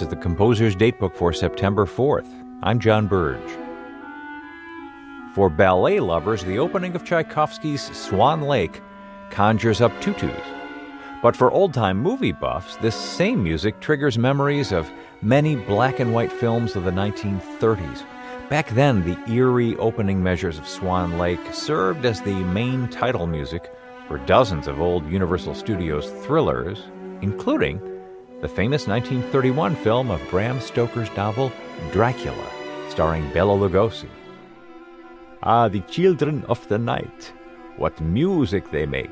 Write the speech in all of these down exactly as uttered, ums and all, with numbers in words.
This is the Composer's Datebook for September fourth. I'm John Burge. For ballet lovers, the opening of Tchaikovsky's Swan Lake conjures up tutus. But for old-time movie buffs, this same music triggers memories of many black and white films of the nineteen thirties. Back then, the eerie opening measures of Swan Lake served as the main title music for dozens of old Universal Studios thrillers, including the famous nineteen thirty-one film of Bram Stoker's novel Dracula, starring Bela Lugosi. Ah, the children of the night, what music they make.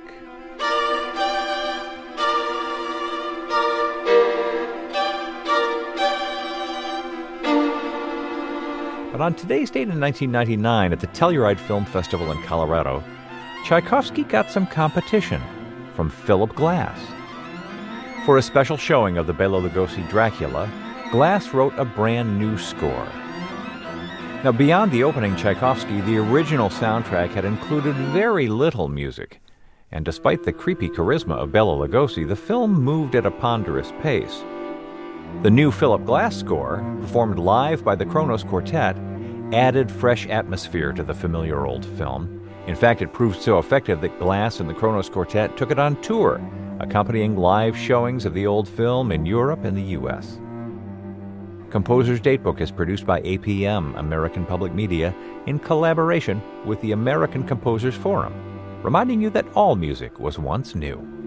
But on today's date in nineteen ninety-nine at the Telluride Film Festival in Colorado, Tchaikovsky got some competition from Philip Glass. For a special showing of the Bela Lugosi Dracula, Glass wrote a brand new score. Now, beyond the opening Tchaikovsky, the original soundtrack had included very little music, and despite the creepy charisma of Bela Lugosi, the film moved at a ponderous pace. The new Philip Glass score, performed live by the Kronos Quartet, added fresh atmosphere to the familiar old film. In fact, it proved so effective that Glass and the Kronos Quartet took it on tour, accompanying live showings of the old film in Europe and the U S Composer's Datebook is produced by A P M, American Public Media, in collaboration with the American Composers Forum, reminding you that all music was once new.